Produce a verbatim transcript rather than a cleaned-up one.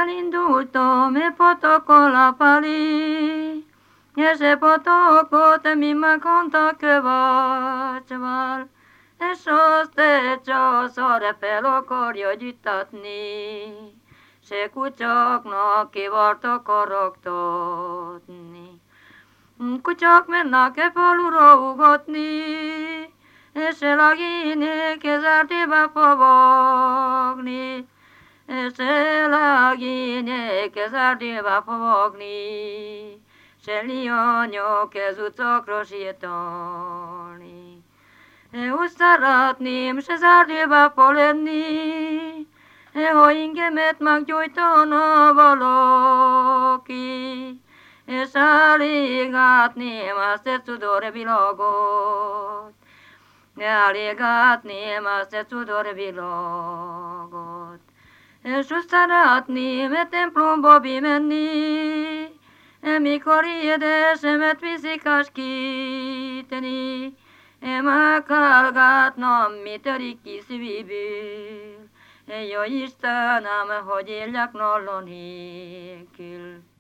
elindultam, e patakon a pali, és e patakot mi megkonta kövácsval, és azt egy császár fel akarja gyűjtatni, se kutyáknak kivartak karaktatni. Kutyák mennek e falura ugatni, és elagének ezertébe favagni, és elagének ezertébe favagni, se liányok ez utcakra sétálni. Úgy szeretném se zártébe lenni, ha ingemet meggyújtana valaki, és elégátném azt egy cudor világot, elégátném azt egy cudor világot. És úgy szeretném egy templomba bimenni, mikor édesemet viszik áskíteni, meghallgatnom, mi törik ki szívéből. Jó Istenem, hogy éljek nálon nélkül.